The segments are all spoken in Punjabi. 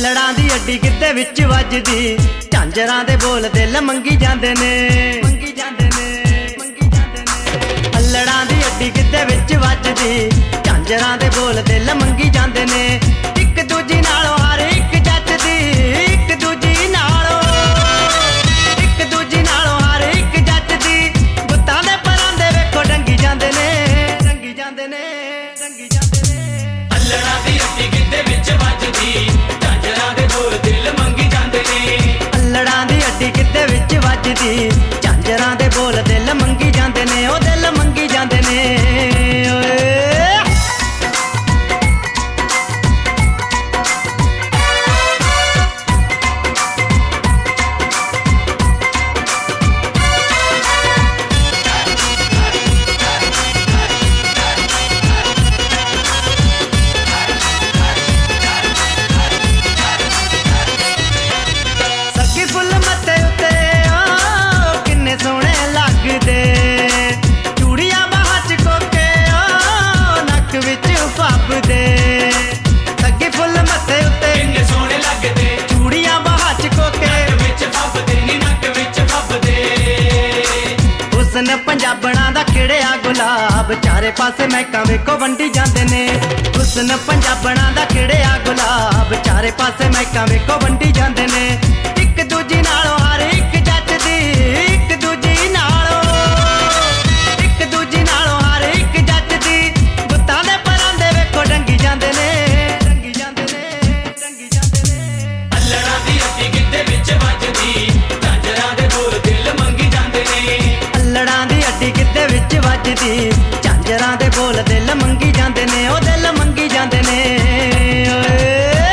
ਅਲੜਾਂ ਦੀ ਅੱਡੀ ਕਿਤੇ ਵਿੱਚ ਵੱਜਦੀ, ਝਾਂਜਰਾਂ ਦੇ ਬੋਲ ਦਿਲ ਮੰਗੀ ਜਾਂਦੇ ਨੇ, ਮੰਗੀ ਜਾਂਦੇ ਨੇ, ਮੰਗੀ ਜਾਂਦੇ ਨੇ। ਅਲੜਾਂ ਦੀ ਅੱਡੀ ਕਿਤੇ ਵਿੱਚ ਵੱਜਦੀ, ਝਾਂਜਰਾਂ ਦੇ ਬੋਲ ਦਿਲ ਮੰਗੀ ਜਾਂਦੇ ਨੇ। ਇੱਕ ਦੂਜੀ ਨਾਲੋਂ ਹਰ ਇੱਕ ਜੱਜਦੀ, ਇੱਕ ਦੂਜੀ ਨਾਲੋਂ, ਇੱਕ ਦੂਜੀ ਨਾਲੋਂ ਹਰ ਇੱਕ ਜੱਜਦੀ। ਗੁੱਤਾਂ ਦੇ ਪਰਾਂ ਦੇ ਵੇਖੋ ਡੰਗੀ ਜਾਂਦੇ ਨੇ, ਡੰਗੀ ਜਾਂਦੇ ਨੇ, ਡੰਗੀ ਜਾਂਦੇ ਨੇ। ਅਲੜਾਂ ਦੀ ਅੱਡੀ ਕਿਤੇ ਵਿੱਚ ਵੱਜਦੀ, ਝਾਂਜਰਾਂ ਦੇ ਬੋਲ ਦਿਲ ਮੰਗੀ ਜਾਂਦੇ ਨੇ। ਅਲੜਾਂ ਦੀ ਅੱਡੀ ਕਿਤੇ ਵਿੱਚ ਵੱਜਦੀ, ਝਾਂਜਰਾਂ ਦੇ ਬੋਲ ਦਿਲ ਮੰਗੀ ਜਾਂਦੇ ਨੇ, ਉਹ ਦਿਲ ਮੰਗੀ ਜਾਂਦੇ ਨੇ ਓਏ। ਪੰਜਾਬਣਾਂ ਦਾ ਖਿੜਿਆ ਗੁਲਾਬ, ਚਾਰੇ ਪਾਸੇ ਮਹਿਕਾਂ ਵੇਖੋ ਵੰਡੀ ਜਾਂਦੇ ਨੇ। ਹੁਸਨ ਪੰਜਾਬਣਾਂ ਦਾ ਖਿੜਿਆ ਗੁਲਾਬ, ਚਾਰੇ ਪਾਸੇ ਮਹਿਕਾਂ ਵੇਖੋ ਵੰਡੀ ਜਾਂਦੇ ਨੇ। ਇੱਕ ਦੂਜੀ ਨਾਲੋਂ ਹਰ ਇੱਕ ਜੱਜਦੀ, ਇੱਕ ਦੂਜੀ ਨਾਲੋਂ, ਇੱਕ ਦੂਜੀ ਨਾਲੋਂ ਹਰ ਇੱਕ ਜੱਜਦੀ। ਗੁੱਤਾਂ ਦੇ ਪਰਾਂ ਦੇ ਵੇਖੋ ਡੰਗੀ ਜਾਂਦੇ ਨੇ, ਡੰਗੀ ਜਾਂਦੇ ਨੇ, ਡੰਗੀ ਜਾਂਦੇ ਨੇ। ਅਲੜਾਂ ਦੀ ਅੱਡੀ ਕਿਤੇ ਵਿੱਚ ਵੱਜਦੀ, ਝਾਂਜਰਾਂ ਦੇ ਬੋਲ ਦਿਲ ਮੰਗੀ ਜਾਂਦੇ ਨੇ। ਅਲੜਾਂ ਦੀ ਅੱਡੀ ਕਿਤੇ ਵਿੱਚ ਵੱਜਦੀ, ਝਾਂਜਰਾਂ ਦੇ ਬੋਲ ਦਿਲ ਮੰਗੀ ਜਾਂਦੇ ਨੇ, ਉਹ ਦਿਲ ਮੰਗੀ ਜਾਂਦੇ ਨੇ ਓਏ।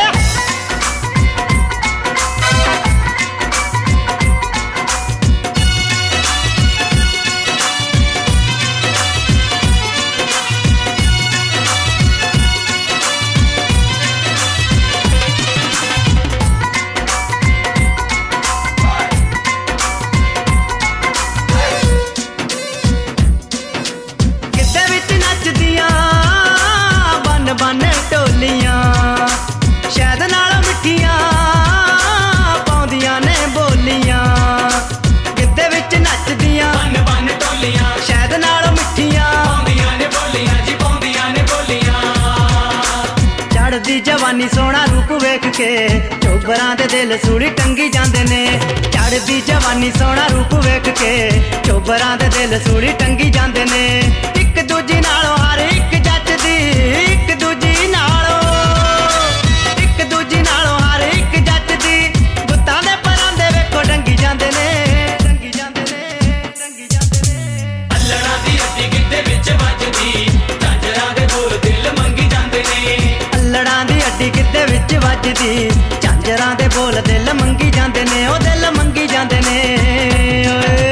ਬਨ ਢੋਲੀਆਂ ਸ਼ਹਿਦ ਨਾਲ ਮਿੱਠੀਆਂ ਪਾਉਂਦੀਆਂ ਨੇ ਬੋਲੀਆਂ, ਗਿੱਧੇ ਵਿੱਚ ਨੱਚਦੀਆਂ। ਬਨ ਬਨ ਢੋਲੀਆਂ ਸ਼ਹਿਦ ਨਾਲ ਮਿੱਠੀਆਂ ਪਾਉਂਦੀਆਂ ਨੇ ਬੋਲੀਆਂ ਜੀ, ਪਾਉਂਦੀਆਂ ਨੇ ਬੋਲੀਆਂ। ਚੜ੍ਹਦੀ ਜਵਾਨੀ ਸੋਹਣਾ ਰੂਪ ਵੇਖ ਕੇ ਚੋਬਰਾਂ ਦੇ ਦਿਲ ਸੂਲੀ ਟੰਗੀ ਜਾਂਦੇ ਨੇ। ਚੜ੍ਹਦੀ ਜਵਾਨੀ ਸੋਹਣਾ ਰੂਪ ਵੇਖ ਕੇ ਚੋਬਰਾਂ ਦੇ ਦਿਲ ਸੂਲੀ ਟੰਗੀ ਜਾਂਦੇ ਨੇ। ਇੱਕ ਦੂਜੀ ਨਾਲੋਂ ਹਰ ਇੱਕ ਜੱਜਦੀ, ਇੱਕ ਦੂਜੀ ਨਾਲੋਂ, ਇੱਕ ਦੂਜੀ ਨਾਲੋਂ ਹਰ ਇੱਕ ਜੱਜਦੀ। ਗੁੱਤਾਂ ਦੇ ਪਰਾਂ ਦੇ ਵੇਖੋ ਡੰਗੀ ਜਾਂਦੇ ਨੇ, ਡੰਗੀ ਜਾਂਦੇ ਨੇ, ਡੰਗੀ ਜਾਂਦੇ ਨੇ। ਅਲੜਾਂ ਦੀ ਅੱਡੀ ਕਿਤੇ ਵਿੱਚ ਵੱਜਦੀ, ਝਾਂਜਰਾਂ ਦੇ ਬੋਲ ਦਿਲ ਮੰਗੀ ਜਾਂਦੇ ਨੇ। ਅਲੜਾਂ ਦੀ ਅੱਡੀ ਕਿਤੇ ਵਿੱਚ ਵੱਜਦੀ, ਝਾਂਜਰਾਂ ਦੇ ਬੋਲ ਦਿਲ ਮੰਗੀ ਜਾਂਦੇ ਨੇ, ਉਹ ਦਿਲ ਮੰਗੀ ਜਾਂਦੇ ਨੇ ਓਏ।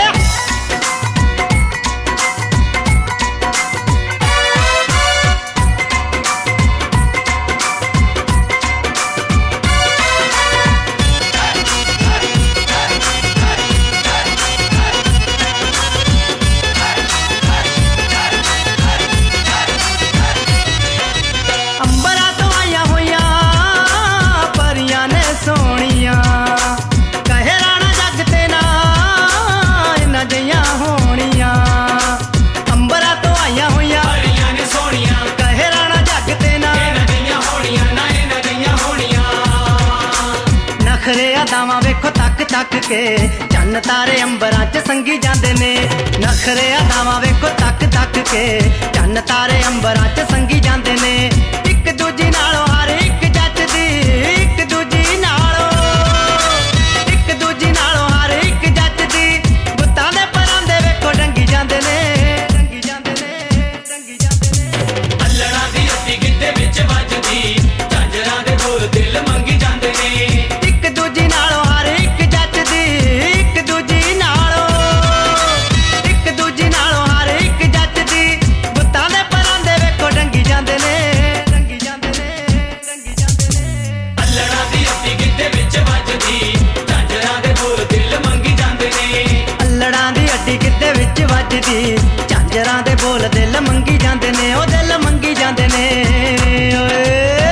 ਨਖਰੇ ਅਦਾਵਾਂ ਵੇਖੋ ਤੱਕ ਤੱਕ ਕੇ, ਚੰਨ ਤਾਰੇ ਅੰਬਰਾਂ 'ਚ ਸੰਗੀ ਜਾਂਦੇ ਨੇ। ਨਖਰੇ ਅਦਾਵਾਂ ਵੇਖੋ ਤੱਕ ਤੱਕ ਕੇ, ਚੰਨ ਤਾਰੇ ਅੰਬਰਾਂ 'ਚ ਸੰਗੀ ਜਾਂਦੇ ਨੇ। ਇੱਕ ਦੂਜੀ ਨਾਲੋਂ ਹਰ ਇੱਕ ਜੱਜਦੀ, ਇੱਕ ਦੂਜੀ ਨਾਲੋਂ, ਇੱਕ ਦੂਜੀ ਨਾਲੋਂ ਹਰ ਇੱਕ ਜੱਜਦੀ। ਗੁੱਤਾਂ ਦੇ ਪਰਾਂ ਦੇ ਵੇਖੋ ਡੰਗੀ ਜਾਂਦੇ ਨੇ, ਡੰਗੀ ਜਾਂਦੇ ਨੇ, ਡੰਗੀ ਜਾਂਦੇ ਨੇ। ਅਲੜਾਂ ਦੀ ਅੱਡੀ ਕਿਤੇ ਵਿੱਚ ਵੱਜਦੀ, ਝਾਂਜਰਾਂ ਦੇ ਬੋਲ ਦਿਲ ਮੰਗੀ ਜਾਂਦੇ ਨੇ। ਇੱਕ ਦੂਜੀ ਨਾਲੋਂ ਹਰ ਇੱਕ ਜੱਜਦੀ, ਇੱਕ ਦੂਜੀ ਨਾਲੋਂ, ਇੱਕ ਦੂਜੀ ਨਾਲੋਂ ਹਰ ਇੱਕ ਜੱਜਦੀ। ਗੁੱਤਾਂ ਦੇ ਪਰਾਂ ਦੇ ਵੇਖੋ ਡੰਗੀ ਜਾਂਦੇ ਨੇ, ਡੰਗੀ ਜਾਂਦੇ ਨੇ, ਡੰਗੀ ਜਾਂਦੇ ਨੇ। ਅਲੜਾਂ ਦੀ ਅੱਡੀ ਕਿਤੇ ਵਿੱਚ ਵੱਜਦੀ, ਝਾਂਜਰਾਂ ਦੇ ਬੋਲ ਦਿਲ ਮੰਗੀ ਜਾਂਦੇ ਨੇ। ਅਲੜਾਂ ਦੀ ਅੱਡੀ ਕਿਤੇ ਵਿੱਚ ਵੱਜਦੀ, ਝਾਂਜਰਾਂ ਦੇ ਬੋਲ ਦਿਲ ਮੰਗੀ ਜਾਂਦੇ ਨੇ, ਉਹ ਦਿਲ ਮੰਗੀ ਜਾਂਦੇ ਨੇ ਓਏ।